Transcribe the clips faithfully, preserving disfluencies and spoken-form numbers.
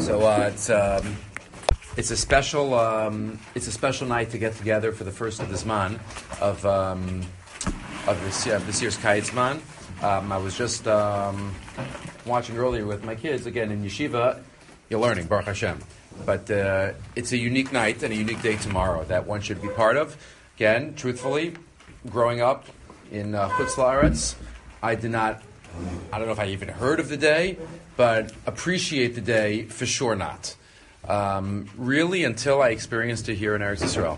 So uh, it's um, it's a special um, it's a special night to get together for the first of this man of um, of this uh, this year's Kaitzman. Um, I was just um, watching earlier with my kids again in yeshiva. You're learning, Baruch Hashem, but uh, it's a unique night and a unique day tomorrow that one should be part of. Again, truthfully, growing up in uh, Chutz La'aretz, I did not. I don't know if I even heard of the day, but appreciate the day for sure not. Um, really, until I experienced it here in Eretz Yisrael.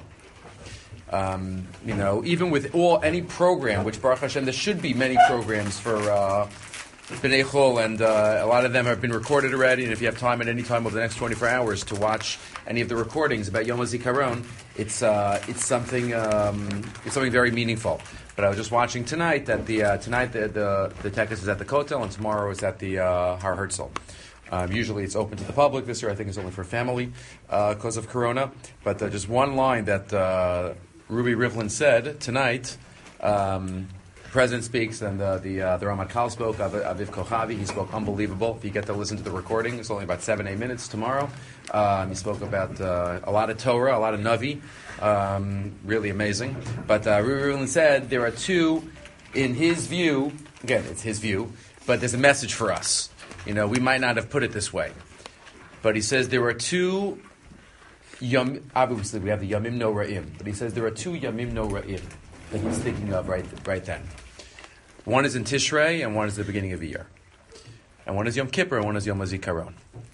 Um, you know, even with all any program, which Baruch Hashem, there should be many programs for uh, B'nai Chol, and uh, a lot of them have been recorded already. And if you have time at any time over the next twenty-four hours to watch any of the recordings about Yom HaZikaron, it's uh, it's something um, it's something very meaningful. But I was just watching tonight that the uh, tonight the the, the Tekes is at the Kotel and tomorrow is at the uh, Har Herzl. Um, usually it's open to the public. This year I think it's only for family because uh, of Corona. But uh, just one line that uh, Ruby Rivlin said tonight. Um, the President speaks and uh, the uh, the Ramatkal spoke. Aviv, Aviv Kochavi, he spoke unbelievable. If you get to listen to the recording, it's only about seven eight minutes tomorrow. Um, he spoke about uh, a lot of Torah, a lot of Navi. Um, really amazing. But uh, Ruby Rivlin said there are two, in his view, again, it's his view, but there's a message for us. You know, we might not have put it this way. But he says there are two, yom, obviously we have the Yamim No Ra'im, but he says there are two Yamim No Ra'im that he's thinking of right, right then. One is in Tishrei and one is the beginning of the year. And one is Yom Kippur and one is Yom HaZikaron.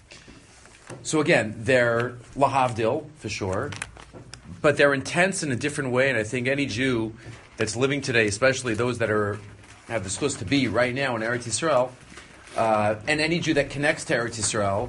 So again, they're lahavdil, for sure. But they're intense in a different way, and I think any Jew that's living today, especially those that are have the schus to be right now in Eretz Yisrael, uh, and any Jew that connects to Eretz Yisrael,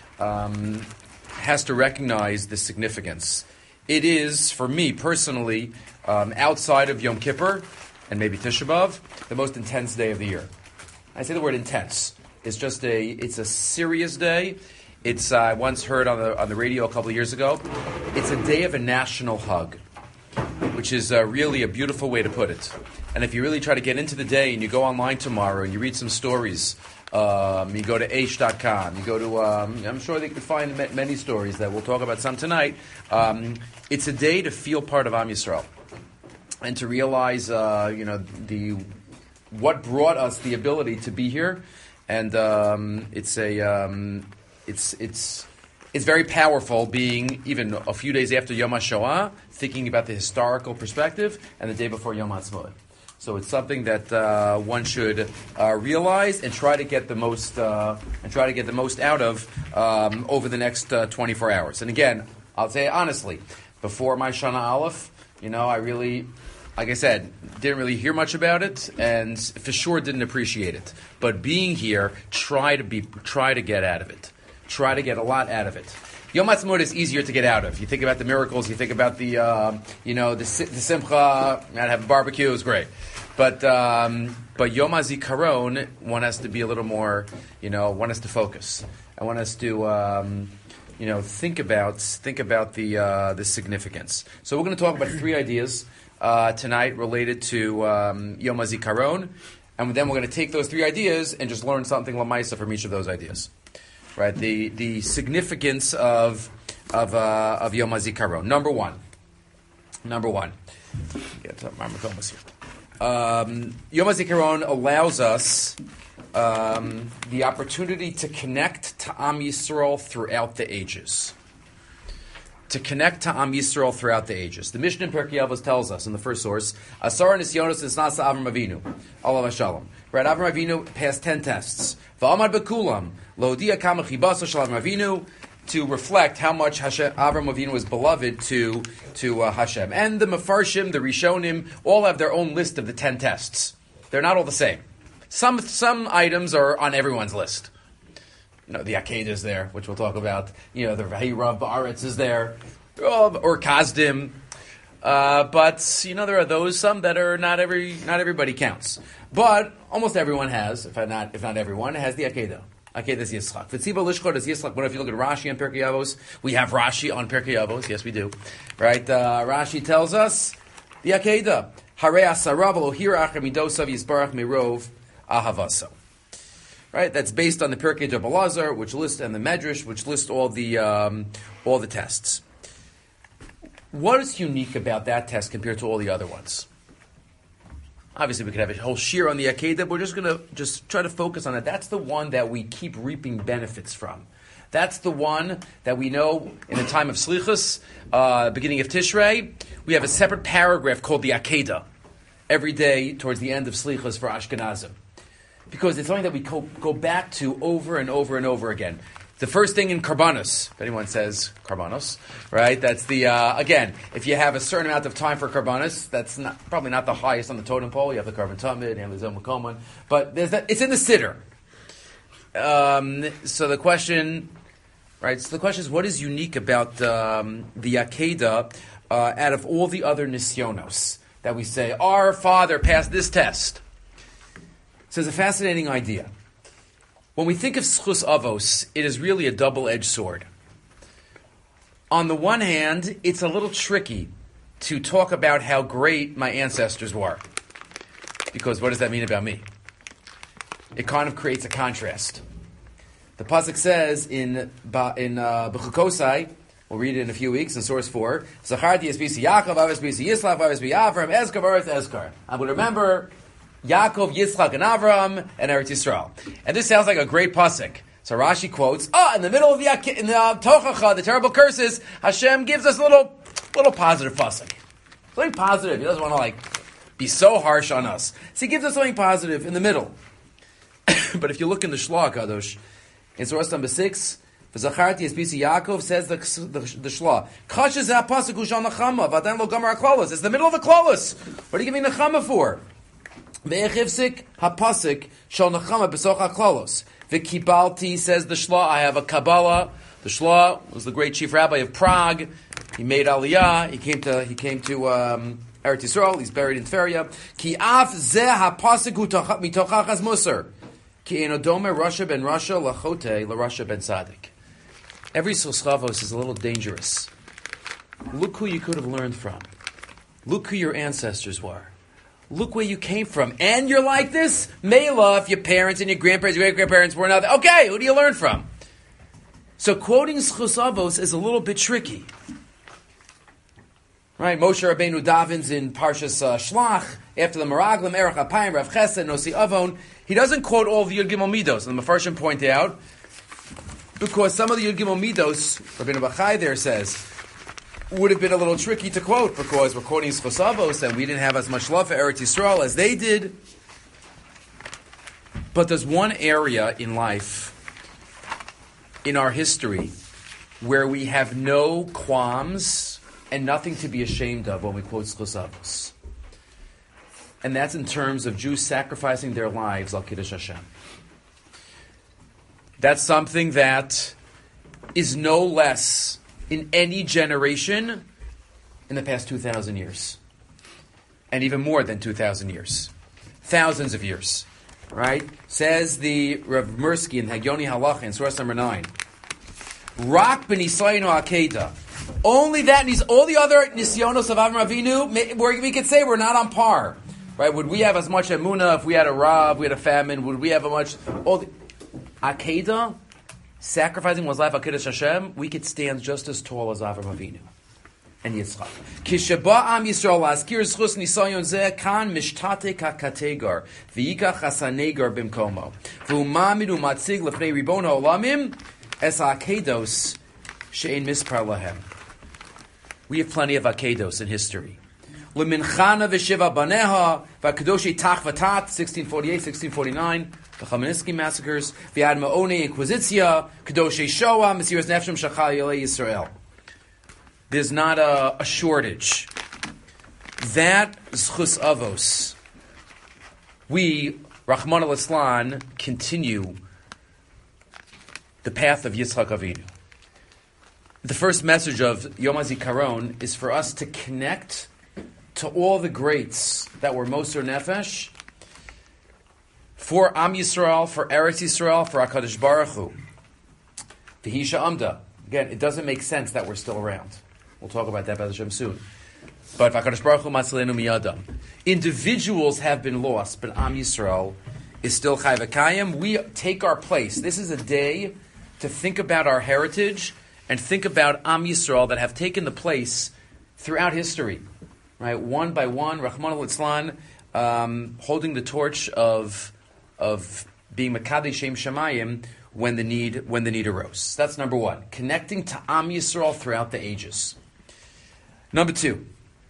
um, has to recognize the significance. It is, for me personally, um, outside of Yom Kippur and maybe Tisha B'Av, the most intense day of the year. I say the word intense. It's just a it's a serious day. It's uh, I once heard on the on the radio a couple of years ago. It's a day of a national hug, which is uh, really a beautiful way to put it. And if you really try to get into the day and you go online tomorrow and you read some stories, um, you go to Aish dot com, you go to um, I'm sure they can find many stories that we'll talk about some tonight. Um, it's a day to feel part of Am Yisrael and to realize uh, you know the what brought us the ability to be here, and um, it's a um, It's it's it's very powerful being even a few days after Yom HaShoah, thinking about the historical perspective, and the day before Yom HaTzmaut. So it's something that uh, one should uh, realize and try to get the most uh, and try to get the most out of um, over the next uh, twenty-four hours. And again, I'll say honestly, before my Shana Aleph, you know, I really, like I said, didn't really hear much about it, and for sure didn't appreciate it. But being here, try to be try to get out of it. Try to get a lot out of it. Yom HaTzmaut is easier to get out of. You think about the miracles, you think about the, uh, you know, the, the simcha, and have a barbecue, is great. But um, but Yom HaZikaron, one has to be a little more, you know, one has to focus. And one has to, um, you know, think about think about the uh, the significance. So we're going to talk about three ideas uh, tonight related to um, Yom HaZikaron. And then we're going to take those three ideas and just learn something lamaisa from each of those ideas. Right, the the significance of of uh, of Yom HaZikaron. Number one, number one. Get my Thomas here. Um, Yom HaZikaron allows us um, the opportunity to connect to Am Yisrael throughout the ages. To connect to Am Yisrael throughout the ages. The Mishnah in Pirkei Avos tells us in the first source, Asar Nisyonos Nisnasa Avram Avinu, Alav Shalom. Right, Avram Avinu passed ten tests. Va'amad bekulam lodia kama chibaso shel Avram Avinu, to reflect how much Hashem, Avram Avinu was beloved to to uh, Hashem. And the Mefarshim, the Rishonim, all have their own list of the ten tests. They're not all the same. Some some items are on everyone's list. You know, the Akedah is there, which we'll talk about. You know, the Vahirav Ba'aretz is there, or Kazdim. Uh, but you know, there are those some that are not every not everybody counts. But almost everyone has, if not if not everyone, has the Akedah. Akedah is Yitzchak. V'tziba lishchot is Yitzchak. But if you look at Rashi on Pirkei Avos, we have Rashi on Pirkei Avos. Yes, we do. Right? Uh, Rashi tells us the Akedah. Harei asara v'lo hira achar midosav yisbarach mirov ahavaso. right? That's based on the Pirkei de Belazar, which lists, and the Medrash, which lists all the um, all the tests. What is unique about that test compared to all the other ones? Obviously, we could have a whole shir on the Akedah, but we're just going to just try to focus on it. That's the one that we keep reaping benefits from. That's the one that we know in the time of Slichus, uh, beginning of Tishrei, we have a separate paragraph called the Akedah every day towards the end of Slichus for Ashkenazim. Because it's something that we go, go back to over and over and over again. The first thing in Karbanos, if anyone says Karbanos, right? That's the, uh, again, if you have a certain amount of time for Karbanos, that's not, probably not the highest on the totem pole. You have the Karban Tamid, you have the Zom Makoman, but there's that, it's in the Siddur. Um, so the question, right, so the question is, what is unique about um, the Akedah uh, out of all the other Nisyonos that we say, our father passed this test? So it's a fascinating idea. When we think of Schus Avos, it is really a double-edged sword. On the one hand, it's a little tricky to talk about how great my ancestors were. Because what does that mean about me? It kind of creates a contrast. The Pasuk says in in uh, B'chukosai, we'll read it in a few weeks in source four, Zacharti Esbisi Yaakov, Avesbisi Yislach, Avesbisi Avram, Ezkar, Eretz Ezkar. I'm going to remember Yaakov, Yitzchak, and Avram, and Eretz Yisrael. And this sounds like a great pasuk. So Rashi quotes, oh, in the middle of the, in the uh, Tochacha, the terrible curses, Hashem gives us a little, little positive pasuk. Something positive. He doesn't want to like be so harsh on us. So he gives us something positive in the middle. But if you look in the Shloah Kadosh, in source number six, V'zacharti Esbisi Yaakov says the, the, the Shloah, Kash is that pasuk u'shal nechama, v'adan lo gamar ha'klalos. It's the middle of the klalos. What are you giving nechama for? Ve'echivsik hapasik shal nechama b'soch ha'klalos. V'kibalti, says the Shloah, I have a Kabbalah. The Shloah was the great chief rabbi of Prague. He made Aliyah. He came to he came to um, Eretz Yisrael. He's buried in Tveria. Ki af zeh hapasik hu mitochachas musar. Ki enodome Rasha ben Rasha lachote la Rasha ben Sadik. Every Soschavos is a little dangerous. Look who you could have learned from. Look who your ancestors were. Look where you came from. And you're like this? Mela, if your parents and your grandparents, your great-grandparents were not. Okay, who do you learn from? So quoting Schus Avos is a little bit tricky. Right? Moshe Rabbeinu davens in Parshas uh, Shlach, after the Meraglim, Erech Apayim, Rav Chesed, Nosi Avon. He doesn't quote all the Yud Gimel Midos. And the Mefarshim point out, because some of the Yud Gimel Midos, Rabbeinu Bachai there says, would have been a little tricky to quote, because we're quoting Schus Avos, and we didn't have as much love for Eretz Yisrael as they did. But there's one area in life, in our history, where we have no qualms and nothing to be ashamed of when we quote Schus Avos. And that's in terms of Jews sacrificing their lives al Kiddush Hashem. That's something that is no less in any generation in the past two thousand years. And even more than two thousand years. Thousands of years. Right? Says the Rav Mirsky in Hagyoni Halacha in source number nine. Rak b'nisayinu Akedah. Only that, and all the other nisyonos of Avram Avinu, we could say we're not on par. Right? Would we have as much emunah if we had a rav, we had a famine? Would we have a much... All the, Akedah, sacrificing one's life, Akedah Hashem, we could stand just as tall as Avram Avinu and Yitzchak. Kishaba am Yisrael laskir schus nisayon zeh kan mishtate kakategar v'yikach hasanegar bimkomo v'umamidu matzig lefnei ribon ha'olamim es akedos she'en mispar lahem. We have plenty of akedos in history. L'minchana v'shiva baneha v'akadoshi tach v'tat sixteen forty-eight, sixteen forty-nine. The Chmielnicki massacres, V'yad Ma'oni Inquisitia, Kedoshei Shoah, Mesiras Nefshim Shachal Yolei Yisrael. There's not a, a shortage. That Schus Avos. We, Rahman al-Islan, continue the path of Yitzchak Avinu. The first message of Yom HaZikaron is for us to connect to all the greats that were Moser Nefesh, for Am Yisrael, for Eretz Yisrael, for HaKadosh Baruch Hu. V'hisha Amda. Again, it doesn't make sense that we're still around. We'll talk about that by Hashem soon. But HaKadosh Baruch Hu Matzilenu Miyadam. Individuals have been lost, but Am Yisrael is still Chai V'Kayim. We take our place. This is a day to think about our heritage and think about Am Yisrael that have taken the place throughout history, right? One by one, Rahman al-Itzlan, um, holding the torch of of being Mekadesh Shem Shamayim when the need when the need arose. That's number one. Connecting to Am Yisrael throughout the ages. Number two,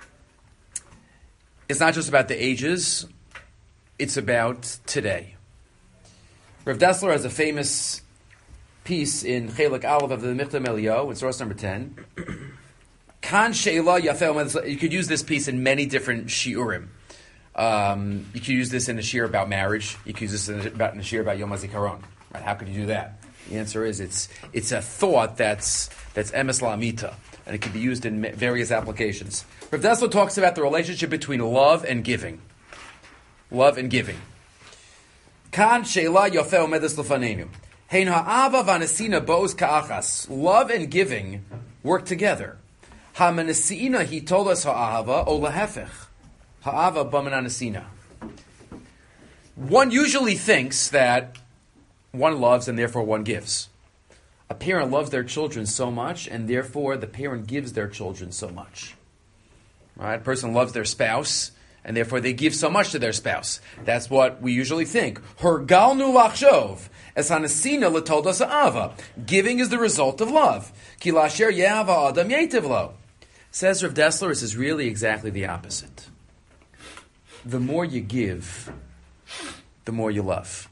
it's not just about the ages, it's about today. Rav Dessler has a famous piece in Chelik Aleph of the Michtam Eliyahu, in source number ten. Kan Sheila Yafel. You could use this piece in many different shiurim. Um, you could use this in a shiur about marriage. You could use this in a, about, in a shiur about Yom HaZikaron. Right? How could you do that? The answer is it's it's a thought that's that's emes la'amita, and it can be used in various applications. Rav Dessler talks about the relationship between love and giving. Love and giving. Kan sheila yafeh omedes lefanenu. Hein ha'ava v'anesina bo'os ka'achas. Love and giving work together. Ha'manesina, he told us ha'ahava o lahefech. Ha'ava b'manesina. One usually thinks that one loves and therefore one gives. A parent loves their children so much, and therefore the parent gives their children so much. Right? A person loves their spouse, and therefore they give so much to their spouse. That's what we usually think. Hergalnu lachshov es hanesina l'tolda sa'ava. Giving is the result of love. Ki lasher ye'ava adam yetiv lo. Says Rav Dessler, this is really exactly the opposite. The more you give, the more you love.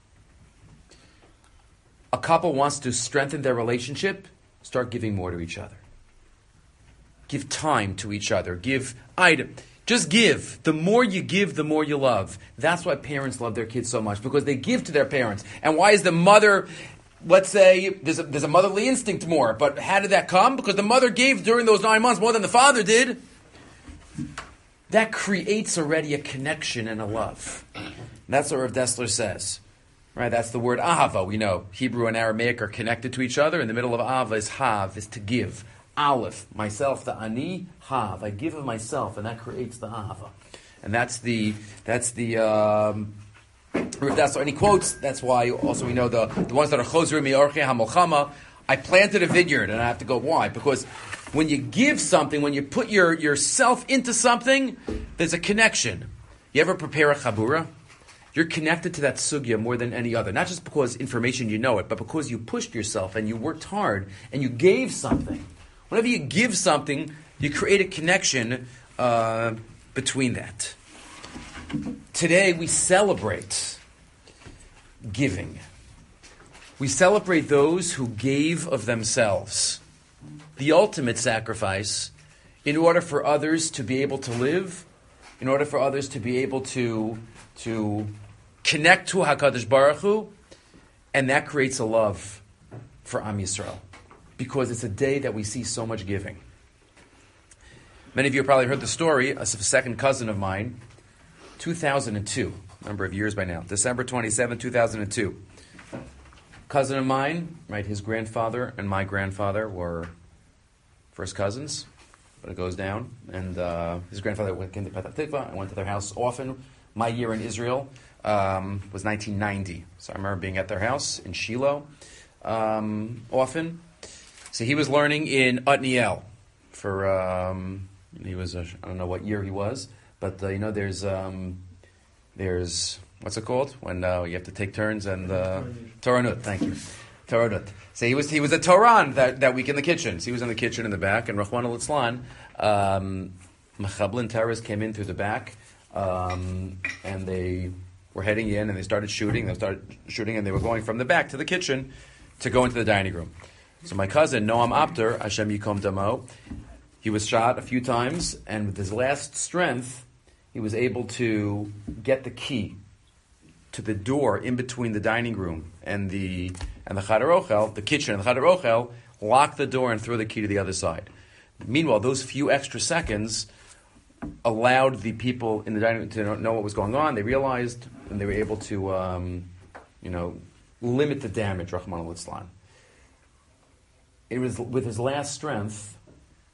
A couple wants to strengthen their relationship, start giving more to each other. Give time to each other. Give item. Just give. The more you give, the more you love. That's why parents love their kids so much, because they give to their parents. And why is the mother, let's say, there's a, there's a motherly instinct more, but how did that come? Because the mother gave during those nine months more than the father did. That creates already a connection and a love. And that's what Rav Dessler says. Right, that's the word ahava. We know Hebrew and Aramaic are connected to each other. In the middle of ahava is hav, is to give. Aleph, myself, the ani, hav. I give of myself, and that creates the ahava. And that's the that's the um, that's and he quotes. That's why also we know the the ones that are chozrim mi'orchei hamolchama. I planted a vineyard, and I have to go. Why? Because when you give something, when you put your yourself into something, there's a connection. You ever prepare a chabura? You're connected to that sugya more than any other. Not just because information you know it, but because you pushed yourself and you worked hard and you gave something. Whenever you give something, you create a connection uh, between that. Today we celebrate giving. We celebrate those who gave of themselves, the ultimate sacrifice, in order for others to be able to live, in order for others to be able to to connect to HaKadosh Baruch Hu, and that creates a love for Am Yisrael, because it's a day that we see so much giving. Many of you have probably heard the story of a second cousin of mine, two thousand two, a number of years by now, December twenty-seventh, two thousand two. Cousin of mine, right, his grandfather and my grandfather were first cousins, but it goes down, and uh, his grandfather came to Petah Tikva. I went to their house often. My year in Israel um, was nineteen ninety. So I remember being at their house in Shiloh um, often. So he was learning in Otniel for, um, he was, a, I don't know what year he was, but uh, you know, there's, um, there's, what's it called? When uh, you have to take turns and, uh, Toranut, thank you. Toranut. So he was, he was a Toran that, that week in the kitchen. So he was in the kitchen in the back, and Rahman al-Itzlan, um, Mechablin terrorists came in through the back. Um, and they were heading in, and they started shooting. They started shooting, and they were going from the back to the kitchen to go into the dining room. So my cousin Noam Apter, Hashem Yikom Damo, he was shot a few times, and with his last strength, he was able to get the key to the door in between the dining room and the and the Chadar Ochel, the kitchen and the Chadar Ochel, lock the door and throw the key to the other side. Meanwhile, those few extra seconds allowed the people in the dining room to know what was going on. They realized, and they were able to, um, you know, limit the damage. Rahman al-Itzlan. It was with his last strength,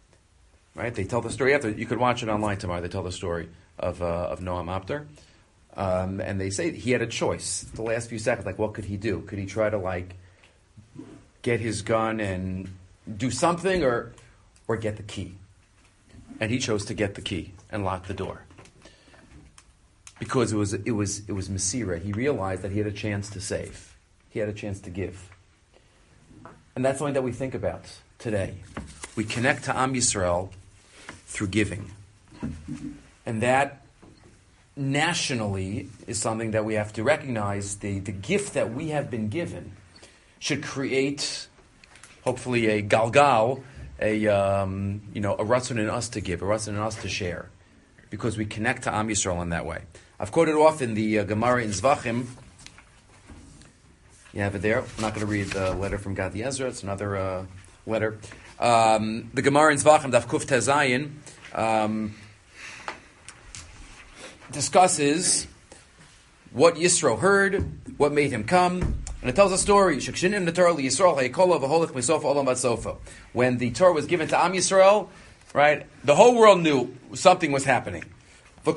right? They tell the story after. You could watch it online tomorrow. They tell the story of uh, of Noam Apter. Um, and they say he had a choice. The last few seconds, like, what could he do? Could he try to, like, get his gun and do something, or or get the key? And he chose to get the key and lock the door. Because it was it was it was Masira. He realized that he had a chance to save. He had a chance to give. And that's something that we think about today. We connect to Am Yisrael through giving. And that nationally is something that we have to recognize. The, the gift that we have been given should create, hopefully, a galgal, a um, you know, a ratzon in us to give, a ratzon in us to share, because we connect to Am Yisrael in that way. I've quoted often the uh, Gemara in Zvachim. You have it there. I'm not going to read the letter from Gadi Ezra. It's another uh, letter. Um, the Gemara in Zvachim, Daf Kuf Tezayin, um, discusses what Yisro heard, what made him come, and it tells a story. When the Torah was given to Am Yisrael, right, the whole world knew something was happening. All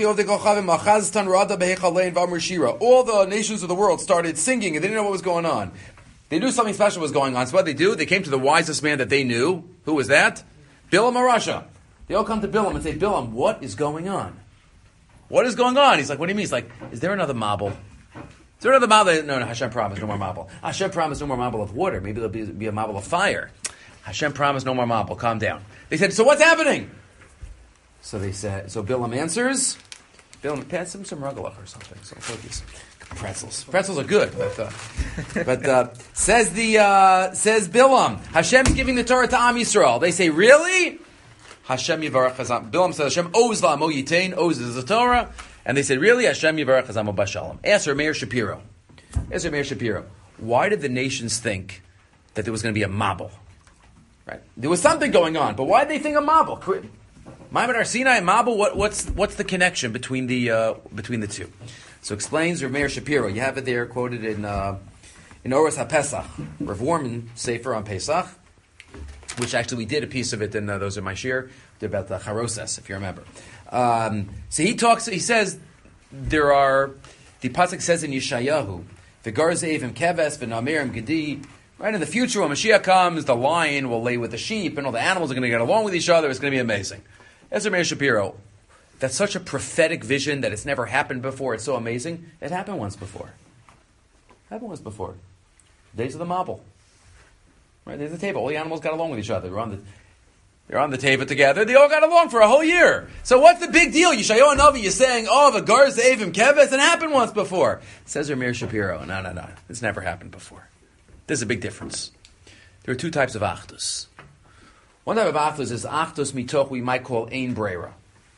the nations of the world started singing, and they didn't know what was going on. They knew something special was going on. So what did they do? They came to the wisest man that they knew. Who was that? Bilam HaRasha. They all come to Bilam and say, Bilam, what is going on? What is going on? He's like, what do you mean? He's like, is there another marble? Is there another marble? No, no, Hashem promised no more marble. Hashem promised no more marble of water. Maybe there'll be, be a marble of fire. Hashem promised no more marble. Calm down. They said, so what's happening? So they said, so Bilam answers, Bilam, pass him some rugalach or something, some cookies. Pretzels. Pretzels are good, but uh, but uh, says the uh, says Bilam, Hashem's giving the Torah to Am Yisrael. They say, really? Hashem Yivarach Hazam. Bilam says, Hashem owes la'amo yitain, owes is the Torah, and they said, really? Hashem Yivarach Hazam Bashalom. Ask Meir Shapiro. Ask Meir Shapiro. Why did the nations think that there was going to be a mabel? Right? There was something going on, but why did they think a mabel? Ma'amad Har Sinai and mabel. What, what's what's the connection between the uh, between the two? So explains Rav Meir Shapiro. You have it there quoted in uh, in Oros HaPesach, Rav Warman Sefer on Pesach, which actually we did a piece of it, and uh, those are my shir, about the Charoses, if you remember. Um, so he talks, he says, there are, the Pasuk says in Yeshayahu, V'gar ze'evim keves, v'namerim gedi, right, in the future when Mashiach comes, the lion will lay with the sheep, and all the animals are going to get along with each other. It's going to be amazing. That's Rav Meir Shapiro. That's such a prophetic vision that it's never happened before. It's so amazing. It happened once before. It happened once before. Days of the Mabel. Right, there's the table. All the animals got along with each other. They're on the, they're on the table together. They all got along for a whole year. So what's the big deal? Yeshayahu Hanavi is saying, oh, the Gar Ze'evim Keves, it happened once before. Says Rav Meir Shapiro, no, no, no. It's never happened before. There's a big difference. There are two types of achdus. One type of achdus is achdus mitoch we might call ein breira.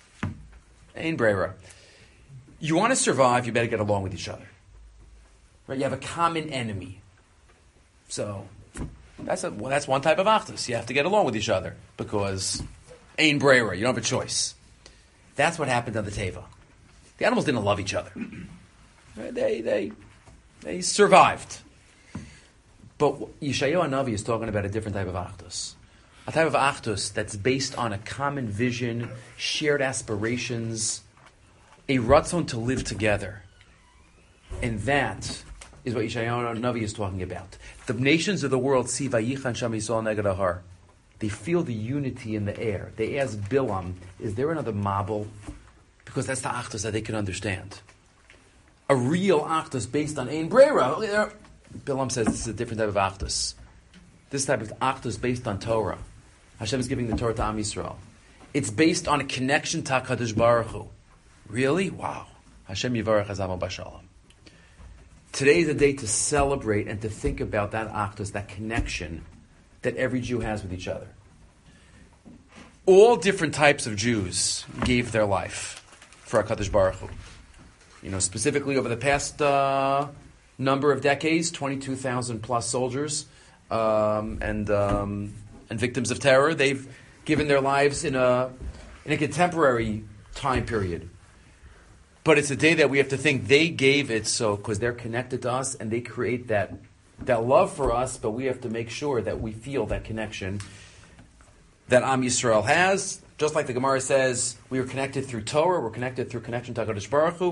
Ein breira. You want to survive, you better get along with each other. Right? You have a common enemy. So that's a, well, that's one type of achdus. You have to get along with each other because ein breira. You don't have a choice. That's what happened on the Teva. The animals didn't love each other. Right? They they they survived. But Yeshayahu Hanavi is talking about a different type of achdus. A type of achdus that's based on a common vision, shared aspirations, a ratzon to live together. And that is what Yeshayahu Hanavi is talking about. The nations of the world see Vayichan Sham Yisrael Neged Ahar. They feel the unity in the air. They ask Bilam, is there another mabel? Because that's the achdus that they can understand. A real achdus based on Ein Breira. Bilam says this is a different type of achdus. This type of achdus based on Torah. Hashem is giving the Torah to Am Yisrael. It's based on a connection to HaKadosh Baruch Hu. Really? Wow. Hashem Yivarach Hazam Bashalom. Today is a day to celebrate and to think about that achdus, that connection that every Jew has with each other. All different types of Jews gave their life for HaKadosh Baruch Hu. You know, specifically over the past uh, number of decades, twenty-two thousand plus soldiers um, and um, and victims of terror, they've given their lives in a in a contemporary time period. But it's a day that we have to think they gave it so because they're connected to us and they create that that love for us, but we have to make sure that we feel that connection that Am Yisrael has. Just like the Gemara says, we are connected through Torah, we're connected through connection to HaKadosh Baruch Hu.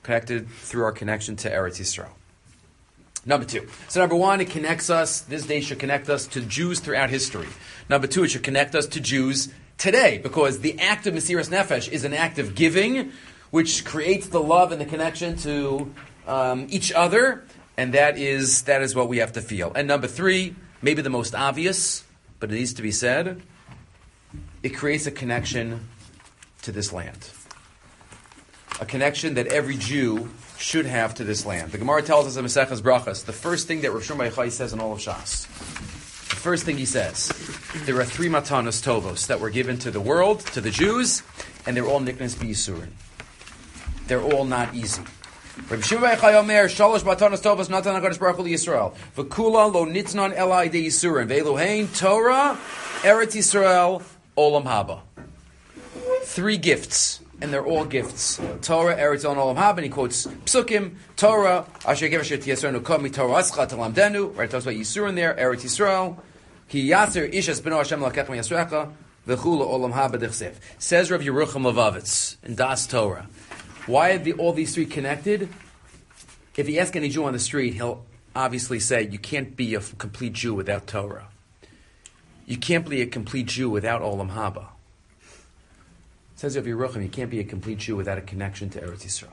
connected through our connection to Eretz Yisrael. Number two. So number one, it connects us, this day should connect us to Jews throughout history. Number two, it should connect us to Jews today, because the act of Mesiras Nefesh is an act of giving, which creates the love and the connection to um, each other, and that is that is what we have to feel. And number three, maybe the most obvious, but it needs to be said, it creates a connection to this land. A connection that every Jew should have to this land. The Gemara tells us in Maseches Brachos, the first thing that Rav Shimon Bar Yochai says in all of Shas, the first thing he says, there are three matanos tovos that were given to the world, to the Jews, and they're all niknas b'yisurin. They're all not easy. Rav Shimon Bar Yochai Omer, shalosh matanos tovos natan HaKadosh Baruch Hu Yisrael, v'kula lo nitnan ela idei yisurin, ve'eluhein Torah, Eretz Yisrael, Olam Haba. Three gifts. And they're all gifts. Torah, Eretz Yisrael, Olam Haba, and he quotes Psukim, Torah, Asher Gev Asher Tiyasrenu Komi Torah Ascha Talamdenu, right, it talks about Yisurin there, Eretz Yisrael, Ki Yasser Ishas Beno Hashem Lakech Yasrecha, V'chula Olam Haba Dechsev. Says Rav Yerucham Levavitz in Das Torah. Why are the, all these three connected? If you ask any Jew on the street, he'll obviously say, you can't be a complete Jew without Torah. You can't be a complete Jew without Olam Haba. Says Rav Yerucham, you can't be a complete Jew without a connection to Eretz Yisrael.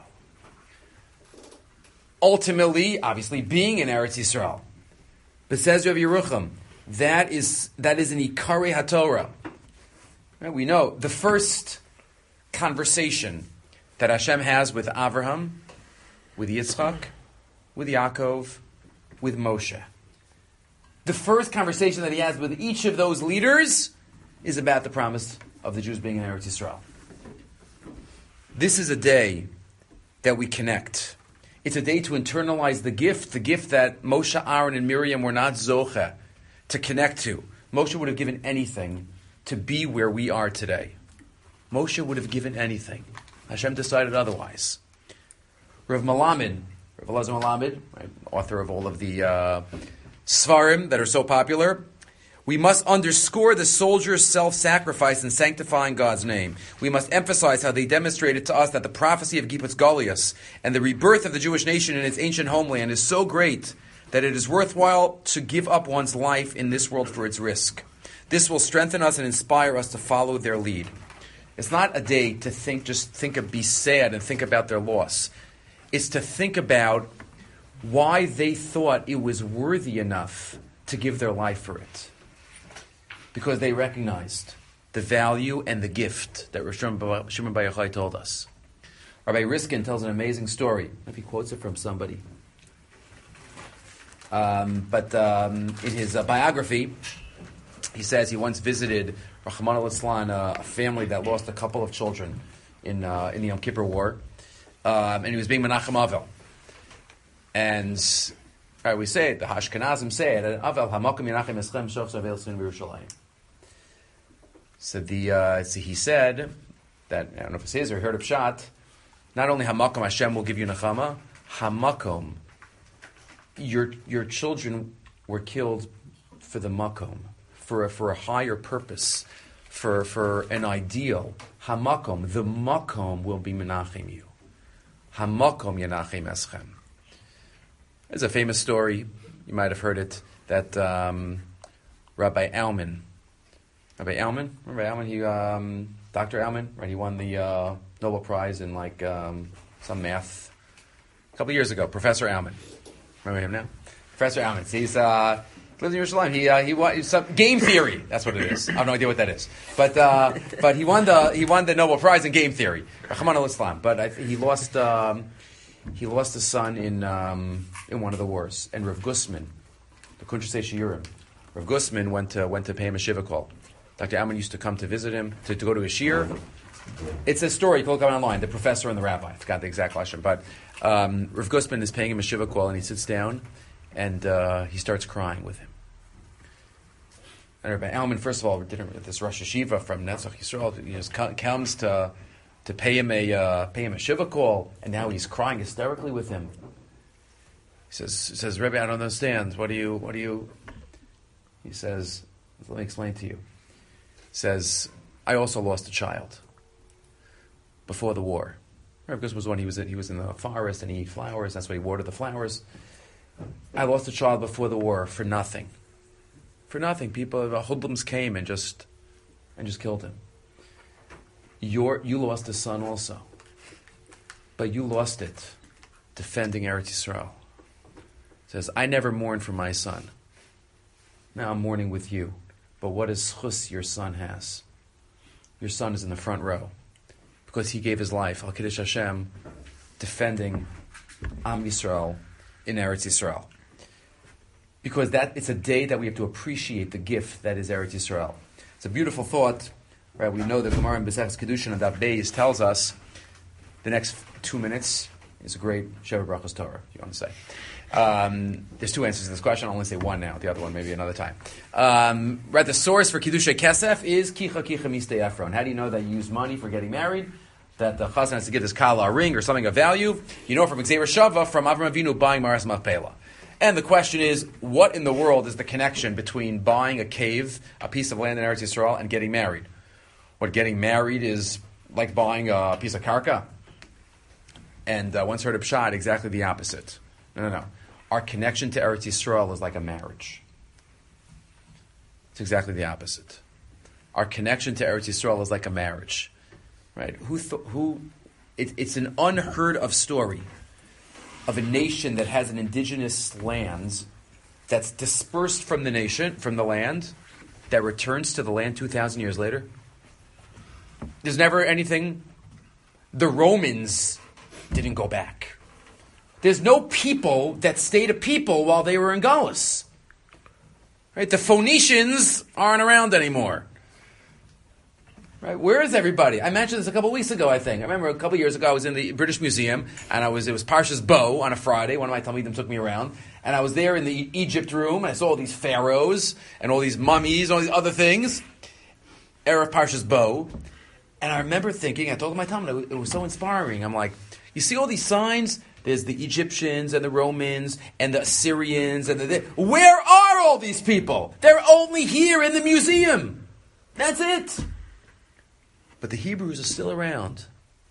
Ultimately, obviously, being in Eretz Yisrael. But says Rav Yerucham, that is that is an Ikari HaTorah. Right? We know the first conversation that Hashem has with Avraham, with Yitzchak, with Yaakov, with Moshe. The first conversation that he has with each of those leaders is about the promise of the Jews being in Eretz Yisrael. This is a day that we connect. It's a day to internalize the gift, the gift that Moshe, Aaron, and Miriam were not zoche to connect to. Moshe would have given anything to be where we are today. Moshe would have given anything. Hashem decided otherwise. Rav Malamed, Rav Elazar Malamed, right, author of all of the uh, Svarim that are so popular, we must underscore the soldiers' self-sacrifice in sanctifying God's name. We must emphasize how they demonstrated to us that the prophecy of Kibbutz Goliath and the rebirth of the Jewish nation in its ancient homeland is so great that it is worthwhile to give up one's life in this world for its risk. This will strengthen us and inspire us to follow their lead. It's not a day to think, just think of, be sad and think about their loss. It's to think about why they thought it was worthy enough to give their life for it. Because they recognized the value and the gift that Rav Shimon Bar Yochai told us. Rabbi Riskin tells an amazing story. I don't know if he quotes it from somebody. Um, but um, in his uh, biography, he says he once visited Rahman al-Islam, uh, a family that lost a couple of children in uh, in the Yom Kippur War. Um, and he was being Menachem Avel. And right, we say it, the Ashkenazim say it, Avel hamakom Menachem eschem shoch zavel sin v'Yerushalayim. So the uh, so he said that, I don't know if it's his or heard of Pshat, not only hamakom Hashem will give you nechama, hamakom, your your children were killed for the makom, for a, for a higher purpose, for for an ideal. Hamakom, the makom will be menachem you. Hamakom yenachem eschem. There's a famous story, you might have heard it, that um, Rabbi Alman, Rabbi Alman, Rabbi Alman, he, um, Doctor Alman, right? He won the uh, Nobel Prize in like um, some math a couple of years ago. Professor Alman, remember him now? Professor Alman. He's uh, lives in Yerushalayim. He uh, he won some game theory. That's what it is. I have no idea what that is, but uh, but he won the he won the Nobel Prize in game theory. Rahman al-Islam. But I, he lost um, he lost a son in um, in one of the wars. And Rav Gusman, the Kuntrasei Shiurim, Rav Gusman went to went to pay him a shiva call. Doctor Alman used to come to visit him, to, to go to a shir. It's a story, you can look up online, the professor and the rabbi. I forgot the exact question. But um, Rav Gusman is paying him a shiva call, and he sits down, and uh, he starts crying with him. And Rabbi Alman, first of all, did this Rosh Hashiva from Netzach Yisrael, he just comes to to pay him a uh, pay him a shiva call, and now he's crying hysterically with him. He says, he says, Rabbi, I don't understand. What do you, what do you, he says, let me explain to you. He says, I also lost a child before the war. Right, because it was when he was in, he was in the forest and he ate flowers. That's why he watered the flowers. I lost a child before the war for nothing. For nothing. People, the hoodlums came and just and just killed him. Your, you lost a son also. But you lost it defending Eretz Yisrael. It says, I never mourned for my son. Now I'm mourning with you. But what is chus your son has? Your son is in the front row. Because he gave his life, Al Kiddush Hashem, defending Am Yisrael in Eretz Yisrael. Because that it's a day that we have to appreciate the gift that is Eretz Yisrael. It's a beautiful thought. Right? We know the Gemara in B'Seches Kedushin and that Beis tells us the next two minutes is a great Sheva Brachos Torah, if you want to say. Um, there's two answers to this question. I'll only say one now. The other one maybe another time. Um, right, the source for Kiddushay Kesef is Kicha Kicha Mistei Ephron. How do you know that you use money for getting married? That the chazan has to give this kala a ring or something of value? You know from Xer Shava, from Avram Avinu buying Maras Machpelah. And the question is, what in the world is the connection between buying a cave, a piece of land in Eretz Yisrael, and getting married? What, getting married is like buying a piece of karka? And uh, once heard of Pshad, exactly the opposite. No, no, no. Our connection to Eretz Yisrael is like a marriage. It's exactly the opposite. Our connection to Eretz Yisrael is like a marriage. Right? Who? Th- who? It, it's an unheard of story of a nation that has an indigenous land that's dispersed from the nation, from the land, that returns to the land two thousand years later. There's never anything. The Romans didn't go back. There's no people that stayed a people while they were in Galus. Right? The Phoenicians aren't around anymore. Right? Where is everybody? I mentioned this a couple of weeks ago, I think. I remember a couple of years ago I was in the British Museum, and I was it was Parshas Bo on a Friday. One of my Talmidim took me around, and I was there in the Egypt room, and I saw all these pharaohs, and all these mummies, all these other things. Erev Parshas Bo. And I remember thinking, I told my Talmud, it was so inspiring. I'm like, you see all these signs? There's the Egyptians and the Romans and the Assyrians and the... the where are all these people? They're only here in the museum. That's it. But the Hebrews are still around.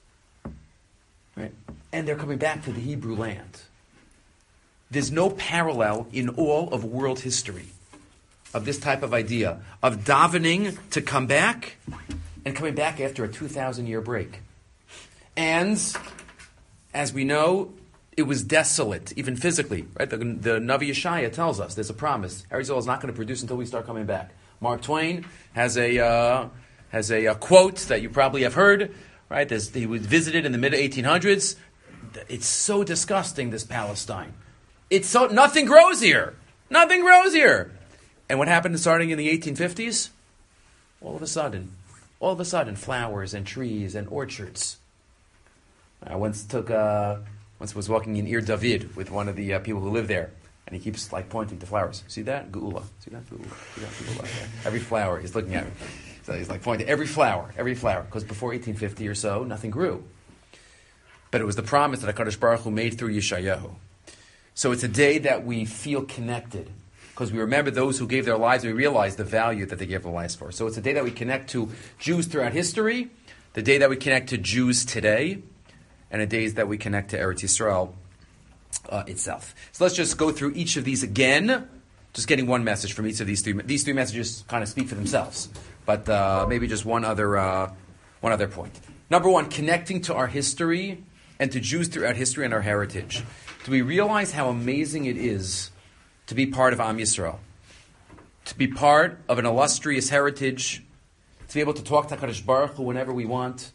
Right? And they're coming back to the Hebrew land. There's no parallel in all of world history of this type of idea of davening to come back and coming back after a two thousand year break. And as we know, it was desolate, even physically. Right? The, the Navi Yeshaya tells us there's a promise. Eretz Yisrael is not going to produce until we start coming back. Mark Twain has a uh, has a, a quote that you probably have heard. Right? There's, he was visited in the mid eighteen hundreds. It's so disgusting, this Palestine. It's so nothing grows here. Nothing grows here. And what happened starting in the eighteen fifties? All of a sudden, all of a sudden, flowers and trees and orchards. I once took, uh, once was walking in Ir David with one of the uh, people who live there, and he keeps like pointing to flowers. See that? Geula. See that? Geula. See that? Geula. Every flower, he's looking at me. So he's like pointing to every flower, every flower, because before eighteen fifty or so, nothing grew. But it was the promise that HaKadosh Baruch Hu made through Yeshayahu. So it's a day that we feel connected, because we remember those who gave their lives, and we realize the value that they gave their lives for. So it's a day that we connect to Jews throughout history, the day that we connect to Jews today, and the days that we connect to Eretz Yisrael uh, itself. So let's just go through each of these again, just getting one message from each of these three. These three messages kind of speak for themselves, but uh, maybe just one other, uh, one other point. Number one, connecting to our history and to Jews throughout history and our heritage. Do we realize how amazing it is to be part of Am Yisrael, to be part of an illustrious heritage, to be able to talk to HaKadosh Baruch Hu whenever we want?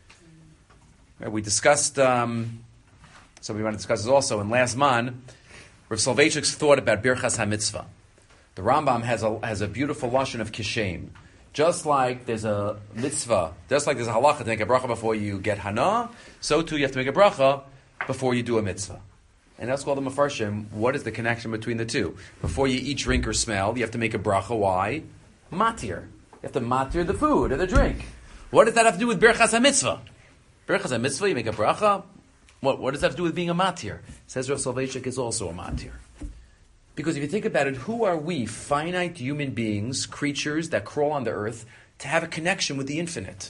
We discussed, um, so we want to discuss this also, in last man, Rav Soloveitchik's thought about Birchas HaMitzvah. The Rambam has a, has a beautiful lashon of kishem. Just like there's a mitzvah, just like there's a halacha to make a bracha before you get hana, so too you have to make a bracha before you do a mitzvah. And that's called the Mefarshim. What is the connection between the two? Before you eat, drink, or smell, you have to make a bracha. Why? Matir. You have to matir the food or the drink. What does that have to do with Birchas HaMitzvah? Birchas HaMitzvah, you make a bracha. What, what does that have to do with being a matir? Says Rav Soloveitchik is also a matir. Because if you think about it, who are we, finite human beings, creatures that crawl on the earth, to have a connection with the infinite?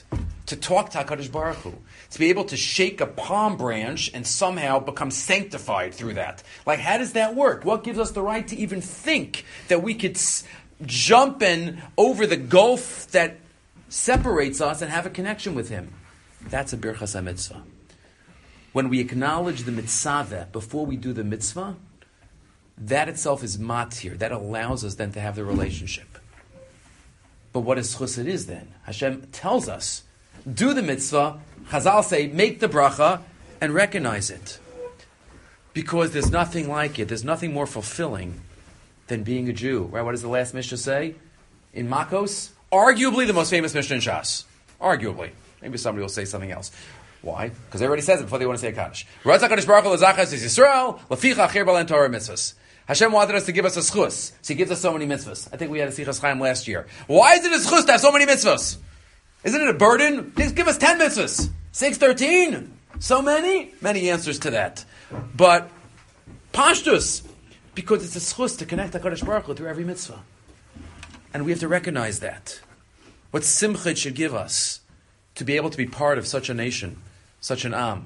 to talk to HaKadosh Baruch Hu, to be able to shake a palm branch and somehow become sanctified through that. Like, how does that work? What gives us the right to even think that we could s- jump in over the gulf that separates us and have a connection with Him? That's a Birchas HaMitzvah. When we acknowledge the mitzvah before we do the mitzvah, that itself is matir. That allows us then to have the relationship. But what is chused is then? Hashem tells us, do the mitzvah, Chazal say, make the bracha, and recognize it. Because there's nothing like it. There's nothing more fulfilling than being a Jew. Right? What does the last Mishnah say? In Makos, arguably the most famous Mishnah in Shas. Arguably. Maybe somebody will say something else. Why? Because everybody says it before they want to say a Kaddish. Ratzah Kadosh Baruch Hu l'zachas is Yisrael, l'ficha achir balen Torah mitzvahs. Hashem wanted us to give us a schus, so He gives us so many mitzvahs. I think we had a Sichas Chaim last year. Why is it a schus to have so many mitzvahs? Isn't it a burden? Just give us ten mitzvahs. Six, thirteen? So many? Many answers to that. But, pashtus, because it's a schus to connect HaKadosh Baruch Hu through every mitzvah. And we have to recognize that. What simcha it should give us to be able to be part of such a nation, such an am.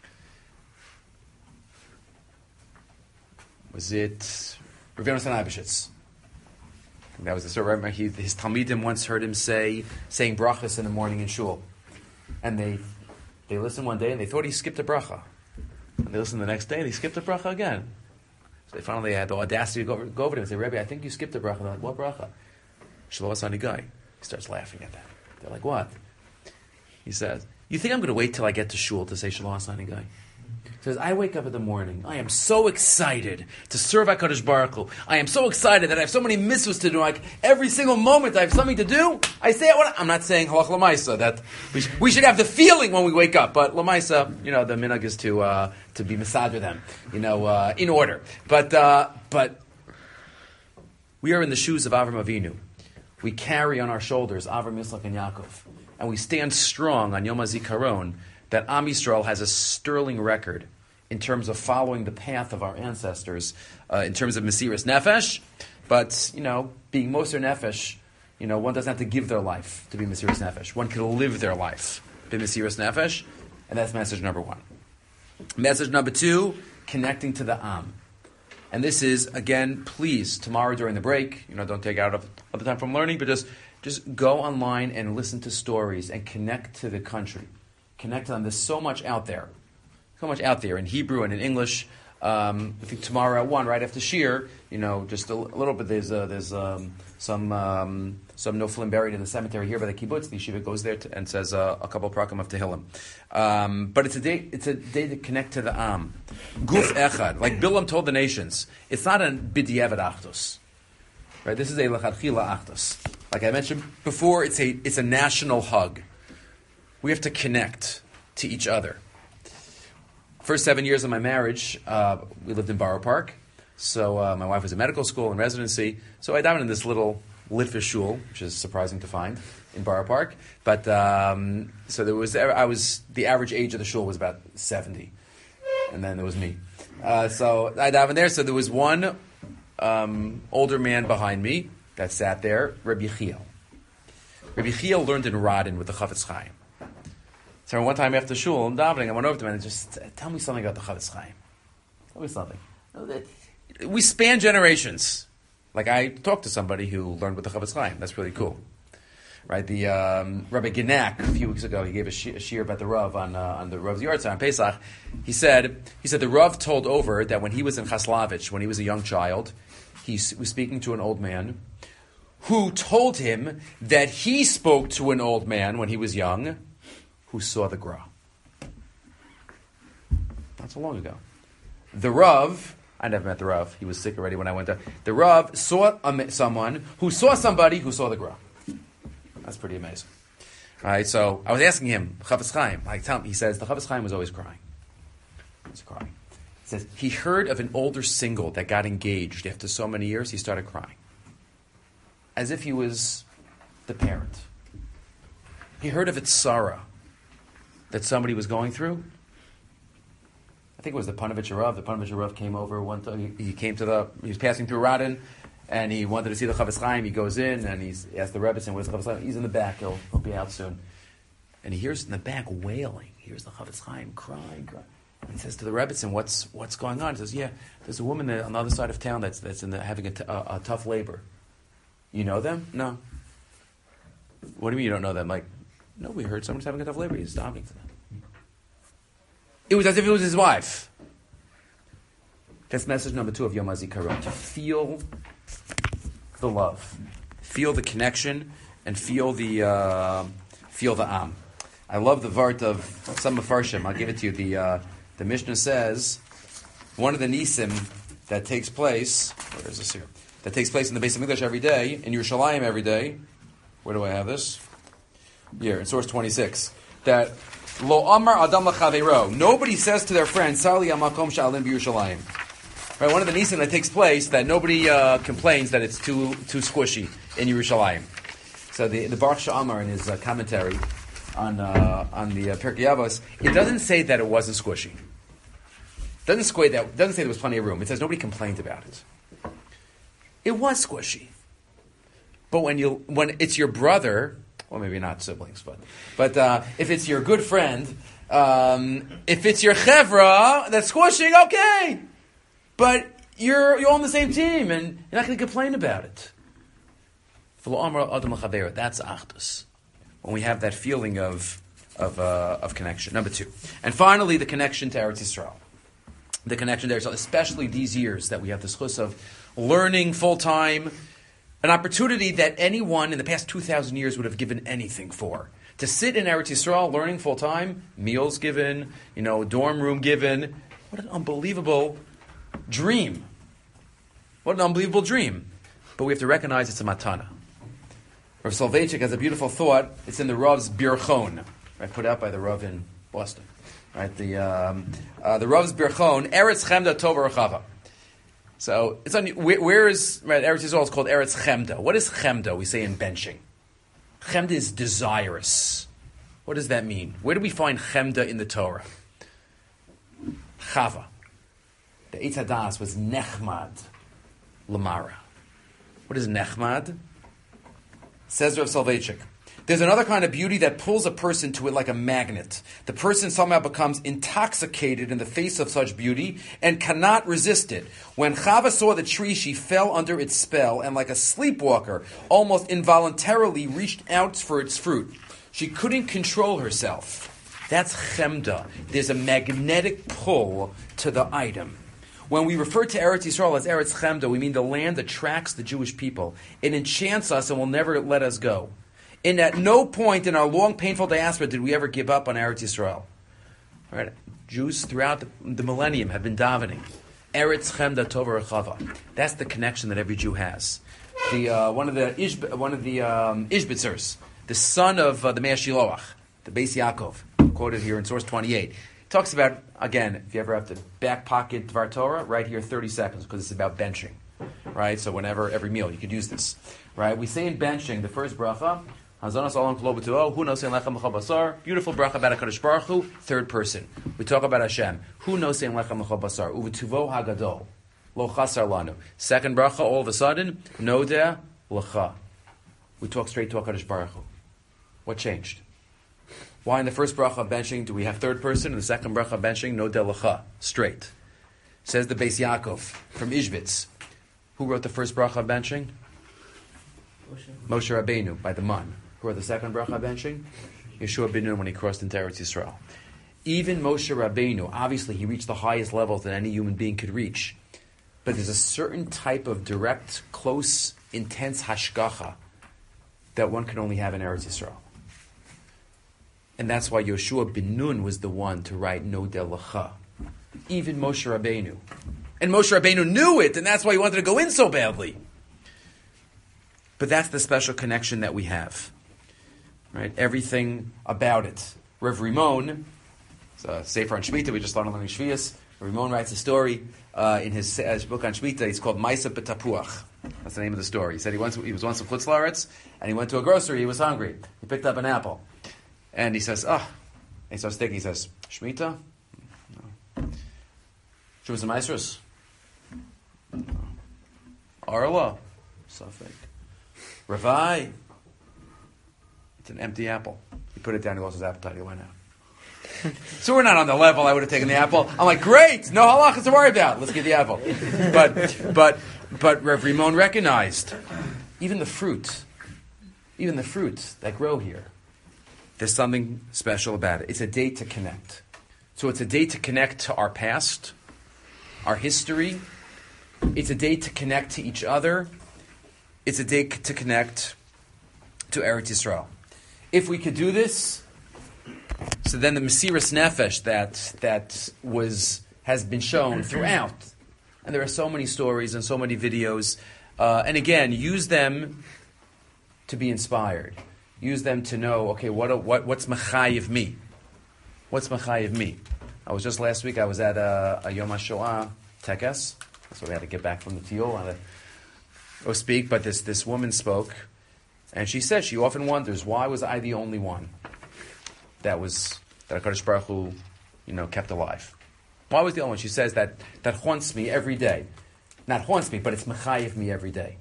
Was it Rav Yonatan Eibeshitz? That was the story. He, his Talmidim once heard him say, saying brachas in the morning in shul. And they they listened one day and they thought he skipped a bracha. And they listened the next day and he skipped a bracha again. So they finally had the audacity to go over, go over to him and say, Rebbe, I think you skipped a bracha. They're like, what bracha? Shalos Hanigai. He starts laughing at that. They're like, what? He says, you think I'm going to wait till I get to shul to say Shalos Hanigai? He says, I wake up in the morning. I am so excited to serve HaKadosh Baruch Hu. I am so excited that I have so many mitzvahs to do. Like every single moment I have something to do, I say it. When I, I'm not saying halach l'maisa that we, sh- we should have the feeling when we wake up. But l'maisa, you know, the minhag is to uh, to be masader them, you know, uh, in order. But uh, but we are in the shoes of Avram Avinu. We carry on our shoulders Avram, Yitzchak, and Yaakov, and we stand strong on Yom HaZikaron that Am Yisrael has a sterling record in terms of following the path of our ancestors, uh, in terms of Mesiras Nefesh. But, you know, being Moser Nefesh, you know, one doesn't have to give their life to be Mesiras Nefesh. One can live their life to be Mesiras Nefesh, and that's message number one. Message number two, connecting to the Am. And this is, again, please, tomorrow during the break, you know, don't take out of, of the time from learning, but just, just go online and listen to stories and connect to the country. Connect to them. There's so much out there. So much out there in Hebrew and in English. Um, I think tomorrow at one, right after Shir, you know, just a, l- a little bit. There's uh, there's um, some um, some Noflim buried in the cemetery here by the kibbutz. The yeshiva goes there to, and says uh, a couple of prakim of Tehillim. Um, but it's a day. It's a day to connect to the Am. Guf Echad, like Bilam told the nations. It's not a b'diavad achdus, right? This is a lechatchila achdus. Like I mentioned before, it's a it's a national hug. We have to connect to each other. First seven years of my marriage, uh, we lived in Borough Park. So uh, my wife was in medical school and residency. So I died in this little litvish shul, which is surprising to find in Borough Park. But um, so there was, I was the average age of the shul was about seventy, and then there was me. Uh, so I died in there. So there was one um, older man behind me that sat there, Rabbi Yechiel. Rabbi Yechiel learned in Radin with the Chafetz Chaim. So one time after shul, I'm davening, I went over to him and just, tell me something about the Chafetz Chaim. Tell me something. We span generations. Like I talked to somebody who learned with the Chafetz Chaim. That's really cool. Right? The um, Rabbi Genak, a few weeks ago, he gave a, shi- a shir about the Rav on, uh, on the Rav's Yartzah on Pesach. He said, he said the Rav told over that when he was in Chaslavich, when he was a young child, he was speaking to an old man who told him that he spoke to an old man when he was young who saw the Gra. Not so long ago. The Rav, I never met the Rav. He was sick already when I went there. The Rav saw a, someone who saw somebody who saw the Gra. That's pretty amazing. All right, so I was asking him, Chafetz Chaim, like, tell him, he says, the Chafetz Chaim was always crying. He was crying. He says, he heard of an older single that got engaged after so many years, he started crying. As if he was the parent. He heard of its sorrow that somebody was going through. I think it was the Panovich Rav. The Panovich Rav came over one time. He, he came to the, he was passing through Radin, and he wanted to see the Chafetz Chaim. He goes in, and he's, he asked the Rebbe, where's the Chafetz Chaim? He's in the back. He'll, he'll be out soon. and he hears in the back wailing. He hears the Chafetz Chaim crying, crying. And he says to the Rebbetzin, "What's what's going on?" He says, "Yeah, there's a woman there on the other side of town that's that's in the, having a, t- a, a tough labor. You know them? No. What do you mean you don't know them? Like, no, we heard someone's having a tough labor. He's talking to them. It was as if it was his wife." That's message number two of Yom HaZikaron. To feel the love, feel the connection, and feel the uh, feel the am. I love the vart of some Mefarshim. I'll give it to you. The uh, the Mishnah says one of the nisim that takes place. Where is this here? That takes place in the Beis Hamikdash every day, in Yerushalayim every day. Where do I have this? Here in source twenty-six. That lo amar adam lachaveiro. Nobody says to their friend, "Sali amakom sha'alim b'Yerushalayim." Right, one of the nisim that takes place that nobody uh, complains that it's too too squishy in Yerushalayim. So the the Baruch Sha'amar in his uh, commentary on uh, on the uh, Pirkei Avos, it doesn't say that it wasn't squishy. It doesn't say that. It doesn't say there was plenty of room. It says nobody complained about it. It was squishy, but when you when it's your brother, well, maybe not siblings, but but uh, if it's your good friend, um, if it's your chevra that's squishing, okay. But you're you're on the same team, and you're not going to complain about it. That's achdus. When we have that feeling of of uh, of connection. Number two, and finally, the connection to Eretz Yisrael. The connection to Eretz Yisrael, especially these years that we have the schus of learning full time, an opportunity that anyone in the past two thousand years would have given anything for. To sit in Eretz Yisrael, learning full time, meals given, you know, dorm room given. What an unbelievable dream. What an unbelievable dream. But we have to recognize it's a matana. Rav Soloveitchik has a beautiful thought. It's in the Rav's Birchon, right, put out by the Rav in Boston. Right, the um, uh, the Rav's Birchon, Eretz Chemda Tova Rechava. So it's on. Where, where is right? Eretz Yisrael is called Eretz Chemda. What is Chemda? We say in benching. Chemda is desirous. What does that mean? Where do we find Chemda in the Torah? Chava. The Eitz Hadas was Nechmad Lamara. What is Nechmad? Says Rav Soloveitchik. There's another kind of beauty that pulls a person to it like a magnet. The person somehow becomes intoxicated in the face of such beauty and cannot resist it. When Chava saw the tree, she fell under its spell and like a sleepwalker, almost involuntarily reached out for its fruit. She couldn't control herself. That's Chemda. There's a magnetic pull to the item. When we refer to Eretz Yisrael as Eretz Chemda, we mean the land attracts the Jewish people. It enchants us and will never let us go. And at no point in our long, painful diaspora did we ever give up on Eretz Yisrael. All right? Jews throughout the, the millennium have been davening. Eretz Chemda Tova Rechava. That's the connection that every Jew has. The uh, one of the Ishb- one of the um, Ishbitzers, the son of uh, the Meir Shiloach, the Beis Yaakov, quoted here in source twenty-eight. Talks about, again, if you ever have to back pocket Dvar Torah, right here, thirty seconds, because it's about benching, right? So whenever, every meal, you could use this, right? We say in benching, the first bracha, Hazanas Olam Klo B'Tu'o, Hu Nosein Lechem L'Chol Basar, beautiful bracha about HaKadosh Baruch Hu, third person. We talk about Hashem, Hu Nosein Lechem L'Chol Basar, U'V'Tuvo HaGadol, Lo Chasar Lanu. Second bracha, all of a sudden, Nodeh L'Cha. We talk straight to HaKadosh Baruch Hu. What changed? Why in the first bracha of benching do we have third person, and the second bracha of benching, no delacha, straight? Says the Beis Yaakov from Ishbitz. Who wrote the first bracha of benching? Moshe, Moshe Rabbeinu, by the man. Who wrote the second bracha of benching? Yeshua ben Nun when he crossed into Eretz Yisrael. Even Moshe Rabbeinu, obviously he reached the highest levels that any human being could reach. But there's a certain type of direct, close, intense hashgacha that one can only have in Eretz Yisrael. And that's why Yoshua ben Nun was the one to write Nodeh L'Cha. Even Moshe Rabbeinu. And Moshe Rabbeinu knew it, and that's why he wanted to go in so badly. But that's the special connection that we have. Right? Everything about it. Rav Rimon, it's a Sefer on Shemitah, we just learned on Shvius. Rav Rimon writes a story uh, in his uh, book on Shemitah. It's called Maisa B'Tapuach. That's the name of the story. He said he, once, he was once in Chutz La'aretz, and he went to a grocery, he was hungry. He picked up an apple. And he says, ah, oh. he starts thinking, he says, Shemitah? No. Shuvas and Maasros? No. Arla? Safek. Ravai? It's an empty apple. He put it down. He lost his appetite. He went out. So we're not on the level I would have taken the apple. I'm like, great, no halachas to worry about. Let's get the apple. But but but Rev Rimon recognized even the fruit, even the fruits that grow here. There's something special about it. It's a day to connect. So it's a day to connect to our past, our history. It's a day to connect to each other. It's a day to connect to Eretz Yisrael. If we could do this, so then the Mesiras Nefesh that that was has been shown throughout, and there are so many stories and so many videos, uh, and again, use them to be inspired. Use them to know, okay, what what what's Mechayiv me? What's Mechayiv me? I was just last week, I was at a, a Yom HaShoah Tekes, so we had to get back from the Tiyul and go speak, but this, this woman spoke, and she said she often wonders, why was I the only one that was, that HaKadosh Baruch Hu, you know, kept alive? Why was the only one? She says that, that haunts me every day. Not haunts me, but it's Mechayiv me every day.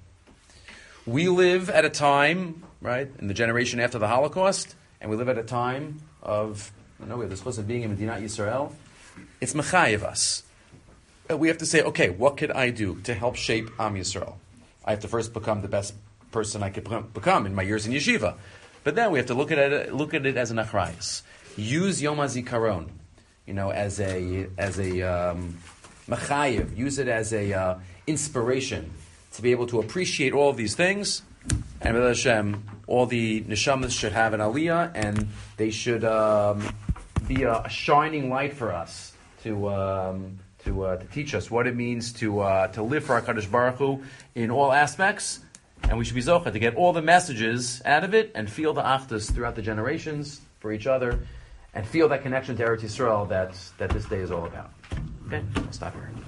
We live at a time, right, in the generation after the Holocaust, and we live at a time of, I know we have the schus of being in Medinat Yisrael. It's Mechayiv us. We have to say, okay, what could I do to help shape Am Yisrael? I have to first become the best person I could become in my years in yeshiva. But then we have to look at it, look at it as an achrayus. Use Yom HaZikaron, you know, as a as a um, Mechayiv. Use it as a uh, inspiration to be able to appreciate all of these things, and B'ezras Hashem, all the neshamas should have an aliyah, and they should um, be a, a shining light for us to um, to uh, to teach us what it means to uh, to live for HaKadosh Baruch Hu in all aspects, and we should be zocheh to get all the messages out of it and feel the achdus throughout the generations for each other, and feel that connection to Eretz Yisrael that that this day is all about. Okay, I'll stop here.